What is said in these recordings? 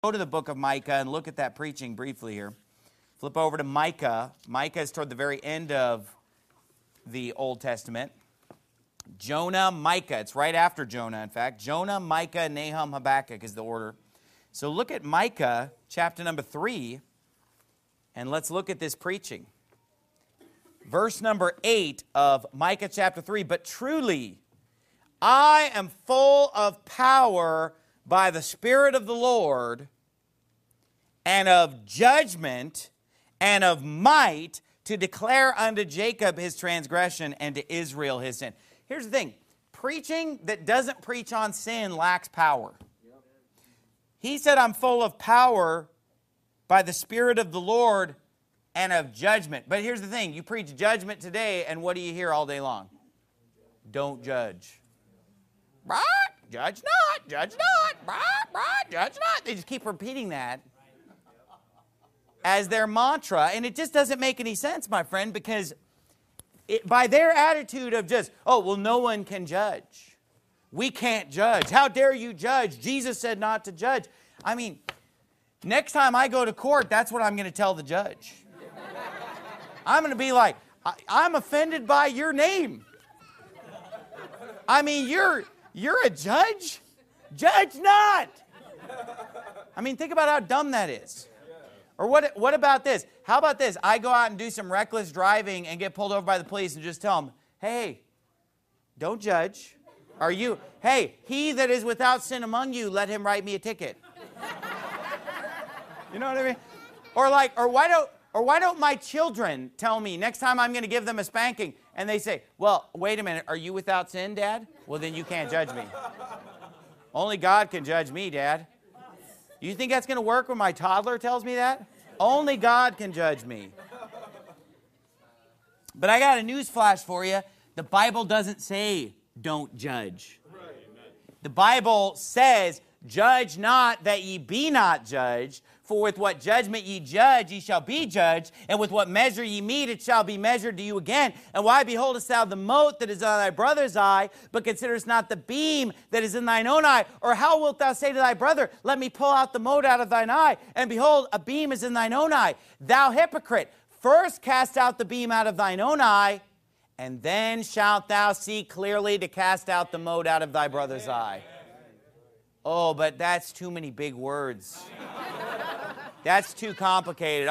Go to the book of Micah and look at that preaching briefly here. Flip over to Micah. Micah is toward the very end of the Old Testament. Jonah, Micah. It's right after Jonah, in fact. Jonah, Micah, Nahum, Habakkuk is the order. So look at Micah, chapter number 3, and let's look at this preaching. Verse number 8 of Micah chapter 3. But truly, I am full of power by the Spirit of the Lord, and of judgment, and of might, to declare unto Jacob his transgression, and to Israel his sin. Here's the thing. Preaching that doesn't preach on sin lacks power. He said, I'm full of power by the Spirit of the Lord and of judgment. But here's the thing. You preach judgment today, and what do you hear all day long? Don't judge. Right? Judge not, judge not, right, judge not. They just keep repeating that as their mantra, and it just doesn't make any sense, my friend, because by their attitude of just, oh, well, no one can judge. We can't judge. How dare you judge? Jesus said not to judge. I mean, next time I go to court, that's what I'm going to tell the judge. I'm going to be like, I'm offended by your name. I mean, you're a judge? Judge not! I mean, think about how dumb that is. Or what about this? How about this? I go out and do some reckless driving and get pulled over by the police and just tell them, hey, don't judge. Hey, he that is without sin among you, let him write me a ticket. You know what I mean? Or why don't my children tell me next time I'm going to give them a spanking, and they say, well, wait a minute, are you without sin, Dad? Well, then you can't judge me. Only God can judge me, Dad. You think that's going to work when my toddler tells me that? Only God can judge me. But I got a news flash for you. The Bible doesn't say don't judge. The Bible says, judge not that ye be not judged. For with what judgment ye judge, ye shall be judged. And with what measure ye mete, it shall be measured to you again. And why beholdest thou the mote that is in thy brother's eye, but considerest not the beam that is in thine own eye? Or how wilt thou say to thy brother, let me pull out the mote out of thine eye, and behold, a beam is in thine own eye? Thou hypocrite, first cast out the beam out of thine own eye, and then shalt thou see clearly to cast out the mote out of thy brother's eye. Oh, but that's too many big words. That's too complicated.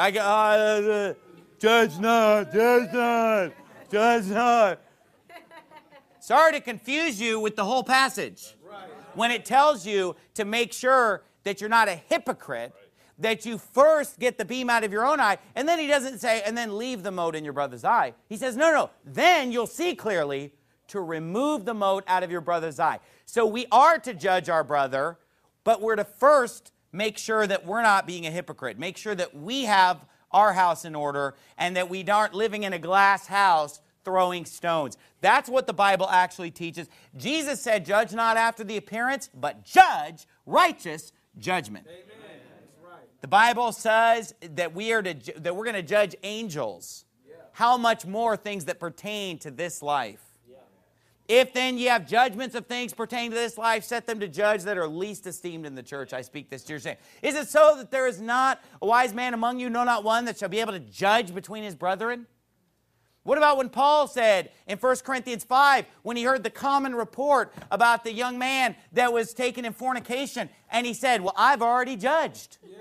Judge not, judge not, judge not. Sorry to confuse you with the whole passage. When it tells you to make sure that you're not a hypocrite, that you first get the beam out of your own eye, and then he doesn't say, and then leave the mote in your brother's eye. He says, no, then you'll see clearly to remove the mote out of your brother's eye. So we are to judge our brother, but we're to first make sure that we're not being a hypocrite. Make sure that we have our house in order and that we aren't living in a glass house throwing stones. That's what the Bible actually teaches. Jesus said, judge not after the appearance, but judge righteous judgment. Amen. That's right. The Bible says that we're going to judge angels. Yeah. How much more things that pertain to this life? If then ye have judgments of things pertaining to this life, set them to judge that are least esteemed in the church. I speak this to your shame. Is it so that there is not a wise man among you, no, not one, that shall be able to judge between his brethren? What about when Paul said in 1 Corinthians 5, when he heard the common report about the young man that was taken in fornication, and he said, well, I've already judged. Yeah.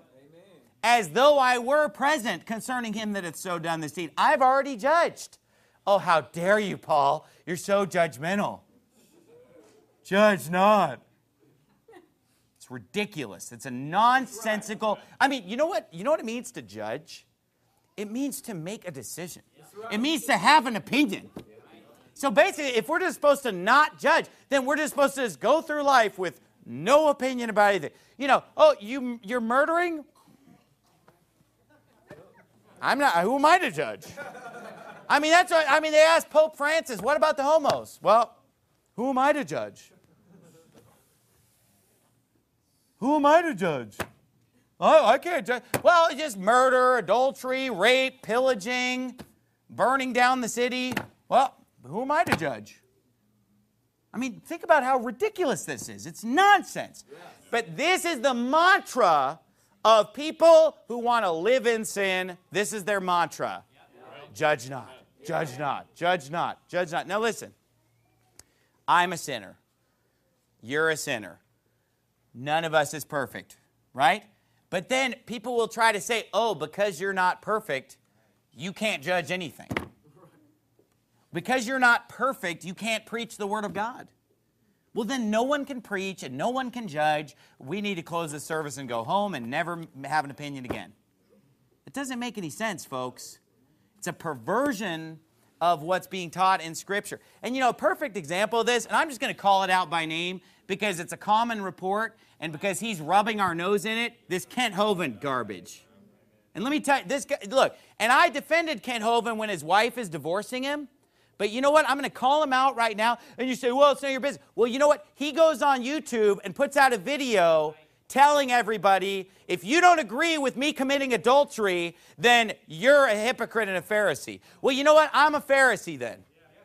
As though I were present concerning him that hath so done this deed. I've already judged. Oh, how dare you, Paul? You're so judgmental. Judge not. It's ridiculous. It's a nonsensical. I mean, you know what? You know what it means to judge? It means to make a decision. It means to have an opinion. So basically, if we're just supposed to not judge, then we're just supposed to just go through life with no opinion about anything. You know, oh, you're murdering? I'm not. Who am I to judge? I mean, that's what, I mean, they asked Pope Francis, what about the homos? Well, who am I to judge? Who am I to judge? Oh, I can't judge. Well, just murder, adultery, rape, pillaging, burning down the city. Well, who am I to judge? I mean, think about how ridiculous this is. It's nonsense. But this is the mantra of people who want to live in sin. This is their mantra. Judge not, judge not, judge not, judge not. Now listen, I'm a sinner. You're a sinner. None of us is perfect, right? But then people will try to say, oh, because you're not perfect, you can't judge anything. Because you're not perfect, you can't preach the Word of God. Well, then no one can preach and no one can judge. We need to close the service and go home and never have an opinion again. It doesn't make any sense, folks. It's a perversion of what's being taught in Scripture. And you know, a perfect example of this, and I'm just going to call it out by name because it's a common report and because he's rubbing our nose in it, this Kent Hovind garbage. And let me tell you, this guy, look, and I defended Kent Hovind when his wife is divorcing him. But you know what? I'm going to call him out right now. And you say, well, it's none of your business. Well, you know what? He goes on YouTube and puts out a video telling everybody, if you don't agree with me committing adultery, then you're a hypocrite and a Pharisee. Well, you know what? I'm a Pharisee then.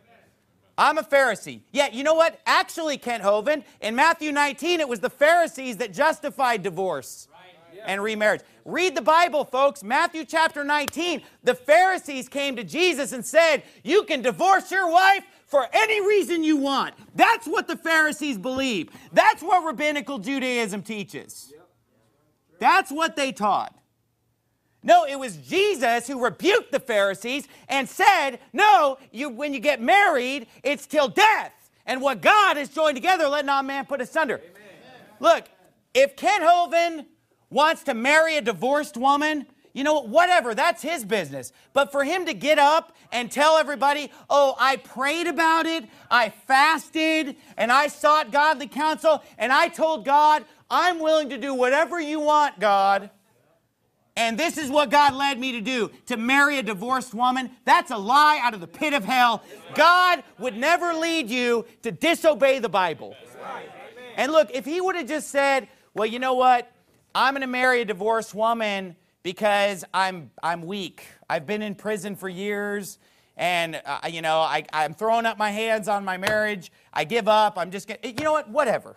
I'm a Pharisee. Yeah, you know what? Actually, Kent Hovind, in Matthew 19, it was the Pharisees that justified divorce and remarriage. Read the Bible, folks. Matthew chapter 19. The Pharisees came to Jesus and said, you can divorce your wife for any reason you want. That's what the Pharisees believe. That's what rabbinical Judaism teaches. That's what they taught. No, it was Jesus who rebuked the Pharisees and said, no, when you get married, it's till death. And what God has joined together, let not man put asunder. Amen. Look, if Kent Hovind wants to marry a divorced woman, you know, whatever, that's his business. But for him to get up and tell everybody, oh, I prayed about it, I fasted, and I sought godly counsel, and I told God, I'm willing to do whatever you want, God. And this is what God led me to do, to marry a divorced woman. That's a lie out of the pit of hell. God would never lead you to disobey the Bible. And look, if he would have just said, well, you know what? I'm going to marry a divorced woman because I'm weak. I've been in prison for years, and I'm throwing up my hands on my marriage. I give up. I'm just getting, you know what? Whatever.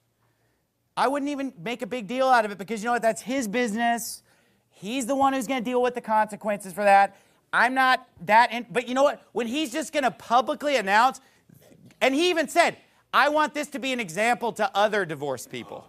I wouldn't even make a big deal out of it because you know what? That's his business. He's the one who's going to deal with the consequences for that. I'm not that. But you know what? When he's just going to publicly announce, and he even said, I want this to be an example to other divorced people.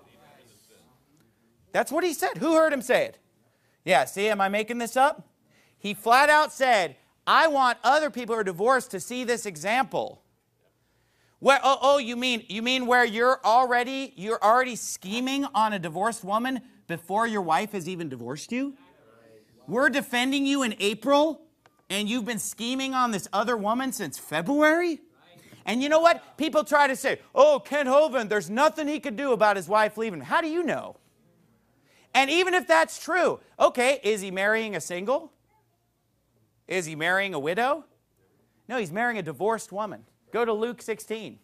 That's what he said. Who heard him say it? Yeah, see, am I making this up? He flat out said, I want other people who are divorced to see this example. Where, you mean where you're already scheming on a divorced woman before your wife has even divorced you? We're defending you in April, and you've been scheming on this other woman since February? And you know what? People try to say, oh, Kent Hovind, there's nothing he could do about his wife leaving him. How do you know? And even if that's true, okay, is he marrying a single? Is he marrying a widow? No, he's marrying a divorced woman. Go to Luke 16.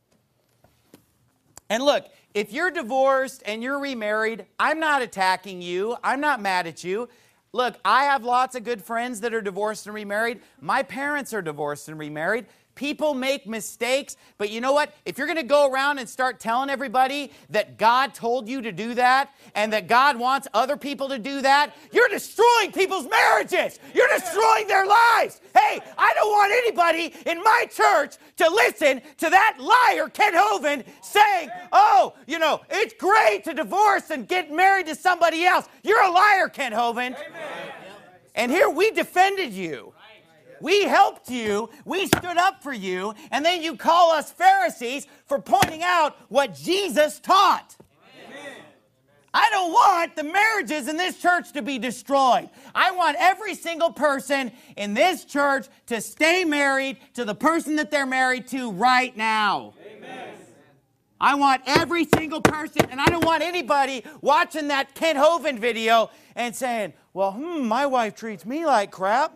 And look, if you're divorced and you're remarried, I'm not attacking you. I'm not mad at you. Look, I have lots of good friends that are divorced and remarried. My parents are divorced and remarried. People make mistakes, but you know what? If you're going to go around and start telling everybody that God told you to do that and that God wants other people to do that, you're destroying people's marriages. You're destroying their lives. Hey, I don't want anybody in my church to listen to that liar, Kent Hovind, saying, oh, you know, it's great to divorce and get married to somebody else. You're a liar, Kent Hovind. Amen. And here we defended you. We helped you, we stood up for you, and then you call us Pharisees for pointing out what Jesus taught. Amen. I don't want the marriages in this church to be destroyed. I want every single person in this church to stay married to the person that they're married to right now. Amen. I want every single person, and I don't want anybody watching that Kent Hovind video and saying, well, my wife treats me like crap.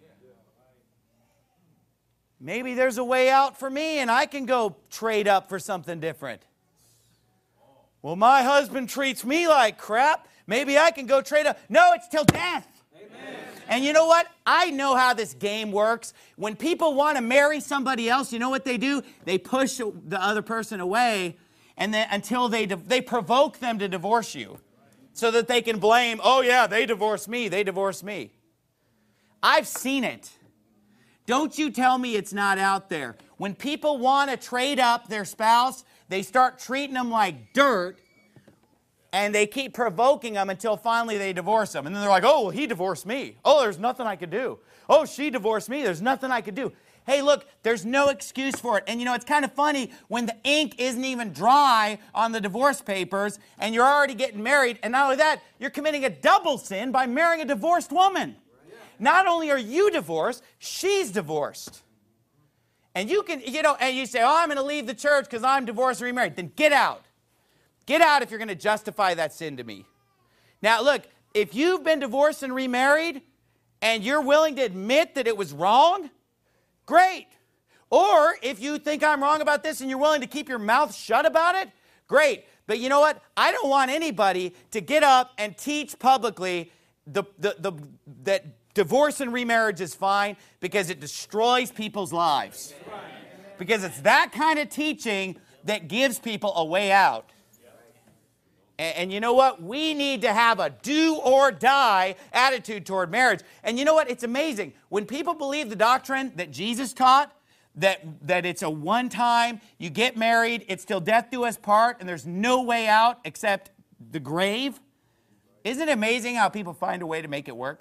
Maybe there's a way out for me and I can go trade up for something different. Well, my husband treats me like crap. Maybe I can go trade up. No, it's till death. Amen. And you know what? I know how this game works. When people want to marry somebody else, you know what they do? They push the other person away, and then until they provoke them to divorce you, so that they can blame, oh yeah, they divorced me, they divorced me. I've seen it. Don't you tell me it's not out there. When people want to trade up their spouse, they start treating them like dirt, and they keep provoking them until finally they divorce them. And then they're like, oh, well, he divorced me. Oh, there's nothing I could do. Oh, she divorced me. There's nothing I could do. Hey, look, there's no excuse for it. And you know, it's kind of funny when the ink isn't even dry on the divorce papers and you're already getting married. And not only that, you're committing a double sin by marrying a divorced woman. Not only are you divorced, she's divorced. And you can, you know, and you say, oh, I'm going to leave the church because I'm divorced and remarried. Then get out. Get out if you're going to justify that sin to me. Now, look, if you've been divorced and remarried and you're willing to admit that it was wrong, great. Or if you think I'm wrong about this and you're willing to keep your mouth shut about it, great. But you know what? I don't want anybody to get up and teach publicly that divorce and remarriage is fine, because it destroys people's lives. Because it's that kind of teaching that gives people a way out. And you know what? We need to have a do or die attitude toward marriage. And you know what? It's amazing. When people believe the doctrine that Jesus taught, that it's a one time, you get married, it's till death do us part, and there's no way out except the grave. Isn't it amazing how people find a way to make it work?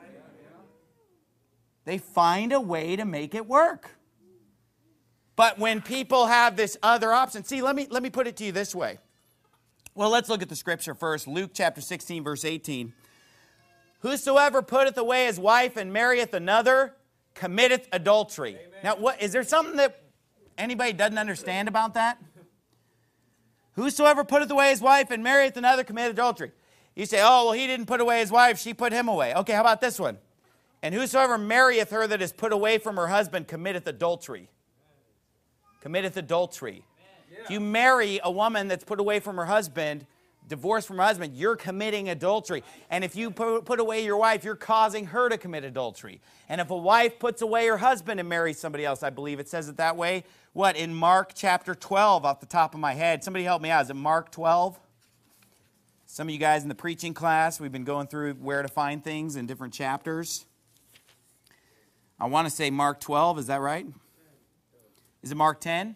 They find a way to make it work. But when people have this other option, see, let me put it to you this way. Well, let's look at the scripture first. Luke chapter 16, verse 18. Whosoever putteth away his wife and marrieth another committeth adultery. Amen. Now, what is there something that anybody doesn't understand about that? Whosoever putteth away his wife and marrieth another committeth adultery. You say, oh, well, he didn't put away his wife, she put him away. Okay, how about this one? And whosoever marrieth her that is put away from her husband committeth adultery. Committeth adultery. If you marry a woman that's put away from her husband, divorced from her husband, you're committing adultery. And if you put away your wife, you're causing her to commit adultery. And if a wife puts away her husband and marries somebody else, I believe it says it that way. What, in Mark chapter 12, off the top of my head? Somebody help me out. Is it Mark 12? Some of you guys in the preaching class, we've been going through where to find things in different chapters. I want to say Mark 12, is that right? Is it Mark 10?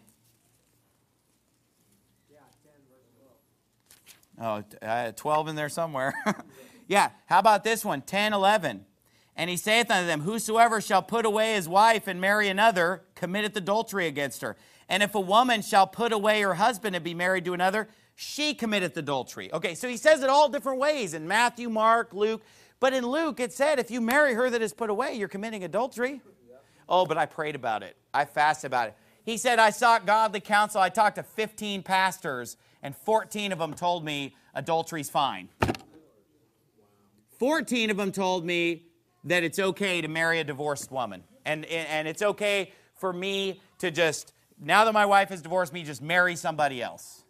Oh, 12 in there somewhere. Yeah, how about this one? 10, 11. And he saith unto them, whosoever shall put away his wife and marry another, committeth adultery against her. And if a woman shall put away her husband and be married to another, she committeth adultery. Okay, so he says it all different ways in Matthew, Mark, Luke. But in Luke, it said, if you marry her that is put away, you're committing adultery. Oh, but I prayed about it. I fasted about it. He said, I sought godly counsel. I talked to 15 pastors, and 14 of them told me adultery's fine. 14 of them told me that it's okay to marry a divorced woman. And it's okay for me to just, now that my wife has divorced me, just marry somebody else.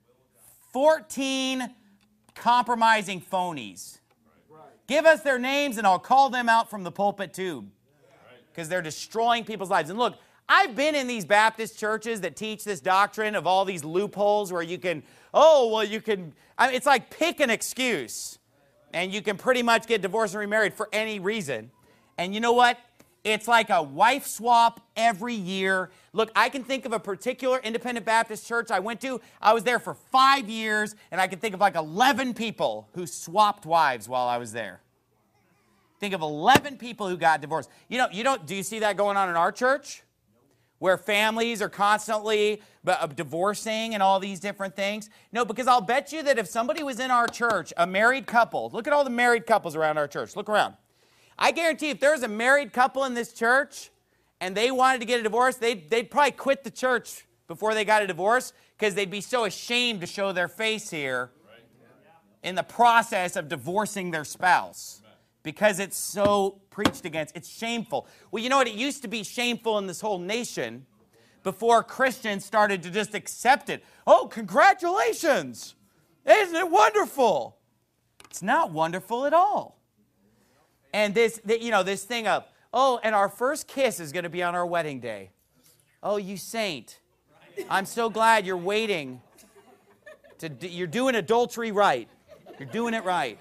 14 compromising phonies. Give us their names and I'll call them out from the pulpit too. Because they're destroying people's lives. And look, I've been in these Baptist churches that teach this doctrine of all these loopholes where you can, it's like pick an excuse. And you can pretty much get divorced and remarried for any reason. And you know what? It's like a wife swap every year. Look, I can think of a particular independent Baptist church I went to. I was there for 5 years, and I can think of like 11 people who swapped wives while I was there. Think of 11 people who got divorced. Do you see that going on in our church? Where families are constantly divorcing and all these different things? No, because I'll bet you that if somebody was in our church, a married couple, look at all the married couples around our church. Look around. I guarantee if there was a married couple in this church and they wanted to get a divorce, they'd probably quit the church before they got a divorce because they'd be so ashamed to show their face here in the process of divorcing their spouse. Because it's so preached against. It's shameful. Well, you know what? It used to be shameful in this whole nation before Christians started to just accept it. Oh, congratulations. Isn't it wonderful? It's not wonderful at all. And this thing of, oh, and our first kiss is going to be on our wedding day. Oh, you saint. I'm so glad you're waiting. You're doing adultery right. You're doing it right.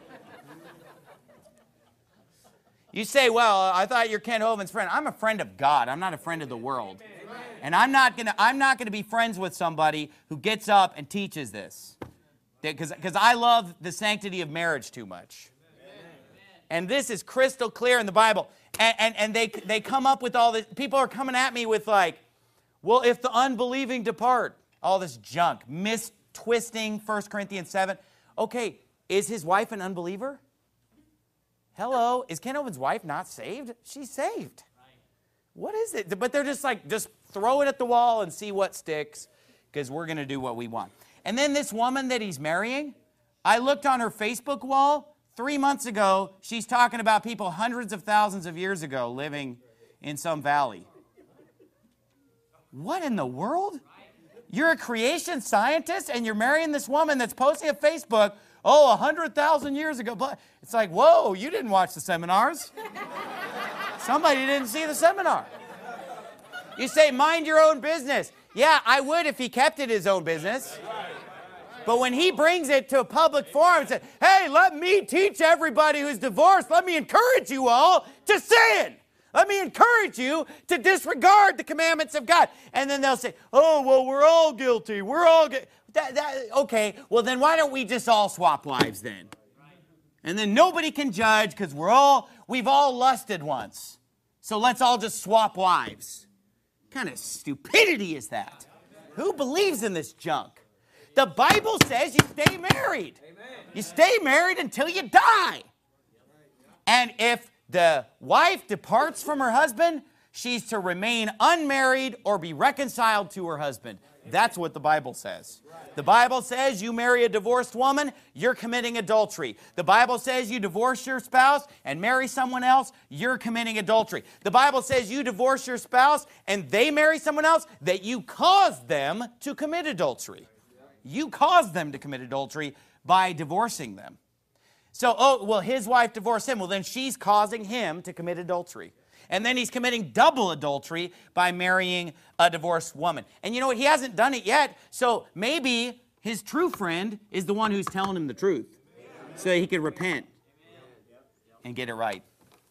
You say, well, I thought you're Ken Hovind's friend. I'm a friend of God. I'm not a friend of the world. And I'm not gonna be friends with somebody who gets up and teaches this. Because I love the sanctity of marriage too much. And this is crystal clear in the Bible. And they come up with all this. People are coming at me with like, well, if the unbelieving depart, all this junk, mistwisting 1 Corinthians 7. Okay, is his wife an unbeliever? Hello, is Ken Hovind's wife not saved? She's saved. What is it? But they're just like, just throw it at the wall and see what sticks, because we're going to do what we want. And then this woman that he's marrying, I looked on her Facebook wall 3 months ago. She's talking about people hundreds of thousands of years ago living in some valley. What in the world? You're a creation scientist and you're marrying this woman that's posting on Facebook, oh, 100,000 years ago. But it's like, whoa, you didn't watch the seminars. Somebody didn't see the seminar. You say, mind your own business. Yeah, I would if he kept it his own business. But when he brings it to a public forum and says, hey, let me teach everybody who's divorced, let me encourage you all to sin. Let me encourage you to disregard the commandments of God. And then they'll say, oh, well, we're all guilty. We're all guilty. Okay, well, then why don't we just all swap wives then? And then nobody can judge because we've all lusted once. So let's all just swap wives. What kind of stupidity is that? Who believes in this junk? The Bible says you stay married. You stay married until you die. And if the wife departs from her husband, she's to remain unmarried or be reconciled to her husband. That's what the Bible says. The Bible says you marry a divorced woman, you're committing adultery. The Bible says you divorce your spouse and marry someone else, you're committing adultery. The Bible says you divorce your spouse and they marry someone else, that you caused them to commit adultery. You caused them to commit adultery by divorcing them. So, oh, well, his wife divorced him. Well, then she's causing him to commit adultery. And then he's committing double adultery by marrying a divorced woman. And you know what? He hasn't done it yet. So maybe his true friend is the one who's telling him the truth so that he could repent and get it right.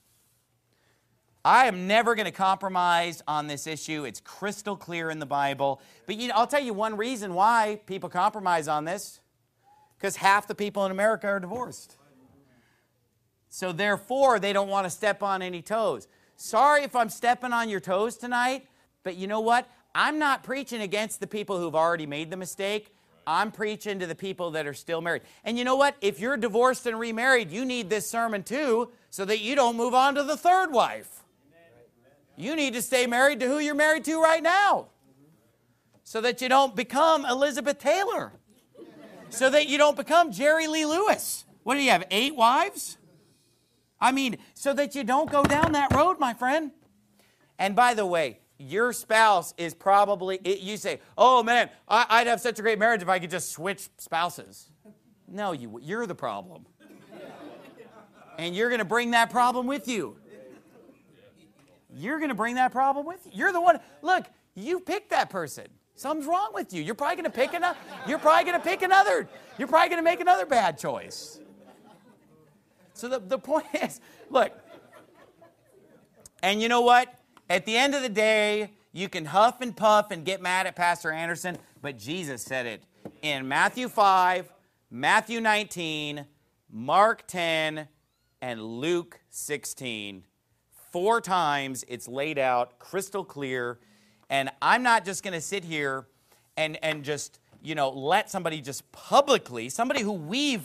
I am never going to compromise on this issue. It's crystal clear in the Bible. But I'll tell you one reason why people compromise on this. Because half the people in America are divorced. So therefore, they don't want to step on any toes. Sorry if I'm stepping on your toes tonight, but you know what? I'm not preaching against the people who've already made the mistake. I'm preaching to the people that are still married. And you know what? If you're divorced and remarried, you need this sermon too, so that you don't move on to the third wife. You need to stay married to who you're married to right now, so that you don't become Elizabeth Taylor, so that you don't become Jerry Lee Lewis. What do you have, 8 wives? I mean, so that you don't go down that road, my friend. And by the way, your spouse is probably, you say, oh man, I'd have such a great marriage if I could just switch spouses. No, you're the problem. And you're going to bring that problem with you. You're going to bring that problem with you. You're the one, look, you picked that person. Something's wrong with you. You're probably going to pick another. You're probably going to make another bad choice. So the point is, look, and you know what? At the end of the day, you can huff and puff and get mad at Pastor Anderson, but Jesus said it in Matthew 5, Matthew 19, Mark 10, and Luke 16. 4 times it's laid out crystal clear, and I'm not just going to sit here and just, let somebody just publicly, somebody who we've,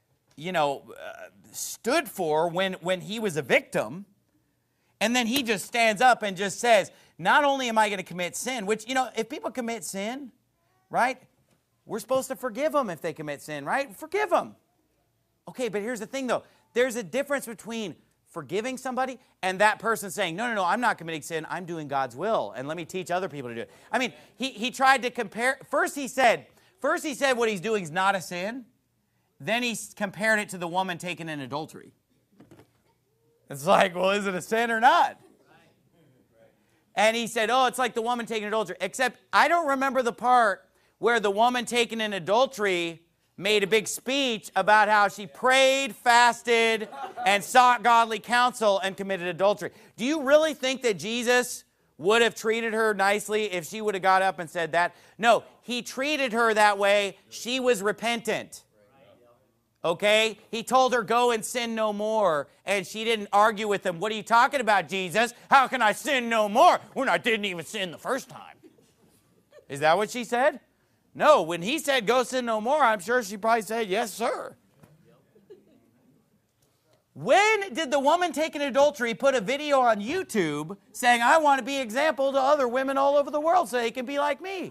stood for when he was a victim, and then he just stands up and just says, not only am I going to commit sin, which, if people commit sin, right, we're supposed to forgive them if they commit sin, right? Forgive them. Okay, but here's the thing, though. There's a difference between forgiving somebody and that person saying, no, I'm not committing sin. I'm doing God's will, and let me teach other people to do it. I mean, he tried to compare. First he said what he's doing is not a sin. Then he compared it to the woman taken in adultery. It's like, well, is it a sin or not? And he said, oh, it's like the woman taking adultery. Except I don't remember the part where the woman taken in adultery made a big speech about how she prayed, fasted, and sought godly counsel and committed adultery. Do you really think that Jesus would have treated her nicely if she would have got up and said that? No, he treated her that way. She was repentant. Okay? He told her, go and sin no more. And she didn't argue with him. What are you talking about, Jesus? How can I sin no more when I didn't even sin the first time? Is that what she said? No, when he said, go sin no more, I'm sure she probably said, yes, sir. When did the woman taken adultery put a video on YouTube saying, I want to be an example to other women all over the world so they can be like me?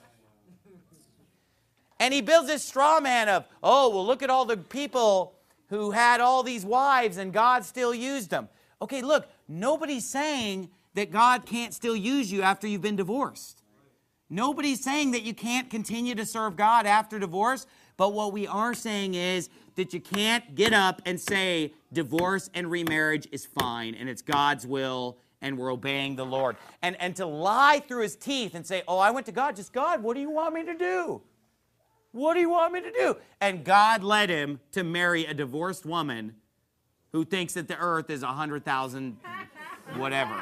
And he builds this straw man of, oh, well, look at all the people who had all these wives and God still used them. Okay, look, nobody's saying that God can't still use you after you've been divorced. Nobody's saying that you can't continue to serve God after divorce, but what we are saying is that you can't get up and say divorce and remarriage is fine and it's God's will and we're obeying the Lord. And to lie through his teeth and say, oh, I went to God, just God, what do you want me to do? What do you want me to do? And God led him to marry a divorced woman who thinks that the earth is 100,000 whatever.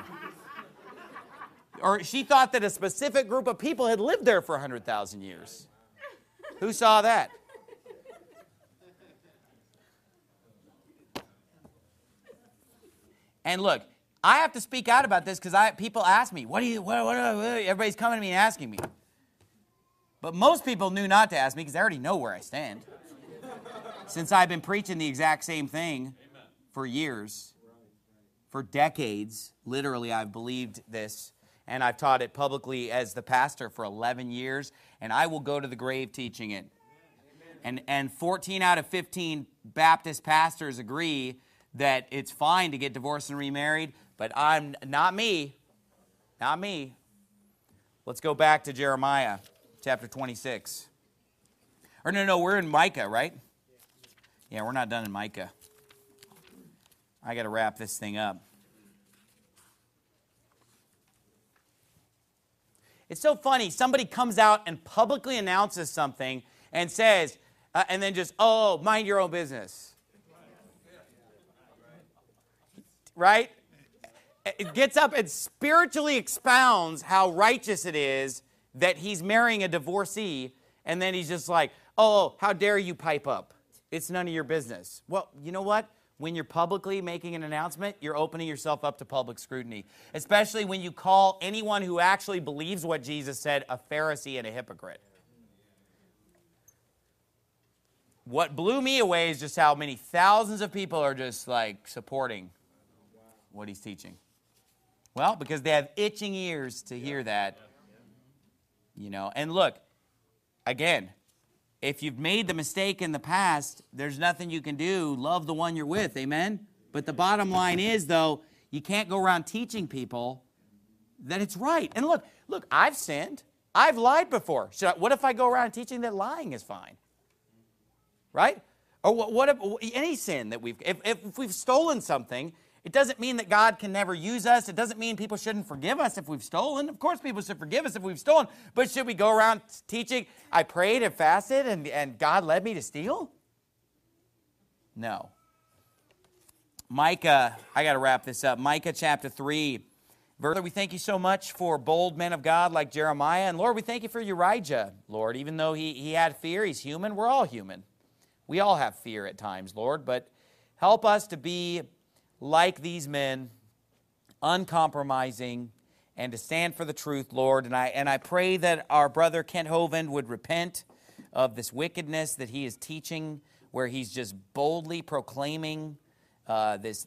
Or she thought that a specific group of people had lived there for 100,000 years. Who saw that? And look, I have to speak out about this because people ask me, everybody's coming to me and asking me. But most people knew not to ask me because they already know where I stand. Since I've been preaching the exact same thing for years, for decades, literally I've believed this. And I've taught it publicly as the pastor for 11 years, and I will go to the grave teaching it. And 14 out of 15 Baptist pastors agree that it's fine to get divorced and remarried, but I'm not me. Not me. Let's go back to Jeremiah chapter 26. Or no, we're in Micah, right? Yeah, we're not done in Micah. I got to wrap this thing up. It's so funny. Somebody comes out and publicly announces something and says, and then just, oh, mind your own business. Right? It gets up and spiritually expounds how righteous it is that he's marrying a divorcee, and then he's just like, oh, how dare you pipe up? It's none of your business. Well, you know what? When you're publicly making an announcement, you're opening yourself up to public scrutiny, especially when you call anyone who actually believes what Jesus said a Pharisee and a hypocrite. What blew me away is just how many thousands of people are just like supporting what he's teaching. Well, because they have itching ears to hear that. You know, and look, again, if you've made the mistake in the past, there's nothing you can do. Love the one you're with, amen? But the bottom line is, though, you can't go around teaching people that it's right. And look, I've sinned. I've lied before. What if I go around teaching that lying is fine? Right? Or what if any sin that if we've stolen something, it doesn't mean that God can never use us. It doesn't mean people shouldn't forgive us if we've stolen. Of course people should forgive us if we've stolen. But should we go around teaching, I prayed and fasted and God led me to steal? No. Micah, I got to wrap this up. Micah chapter 3. Lord, we thank you so much for bold men of God like Jeremiah. And Lord, we thank you for Uriah, Lord. Even though he had fear, he's human. We're all human. We all have fear at times, Lord. But help us to be like these men, uncompromising, and to stand for the truth, Lord. And I pray that our brother Kent Hovind would repent of this wickedness that he is teaching, where he's just boldly proclaiming this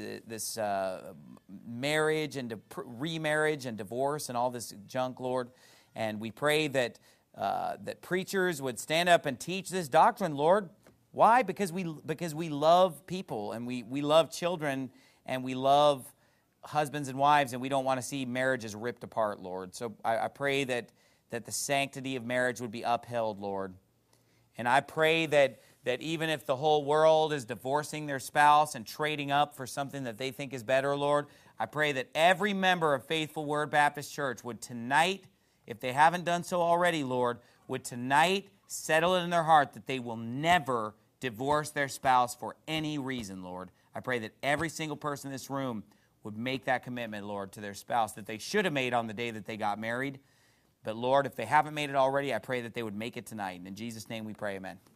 marriage and remarriage and divorce and all this junk, Lord. And we pray that preachers would stand up and teach this doctrine, Lord. Why? Because we love people and we love children and we love husbands and wives and we don't want to see marriages ripped apart, Lord. So I pray that the sanctity of marriage would be upheld, Lord. And I pray that that even if the whole world is divorcing their spouse and trading up for something that they think is better, Lord, I pray that every member of Faithful Word Baptist Church would tonight, if they haven't done so already, Lord, would tonight settle it in their heart that they will never divorce their spouse for any reason, Lord. I pray that every single person in this room would make that commitment, Lord, to their spouse that they should have made on the day that they got married. But, Lord, if they haven't made it already, I pray that they would make it tonight. And in Jesus' name we pray, amen.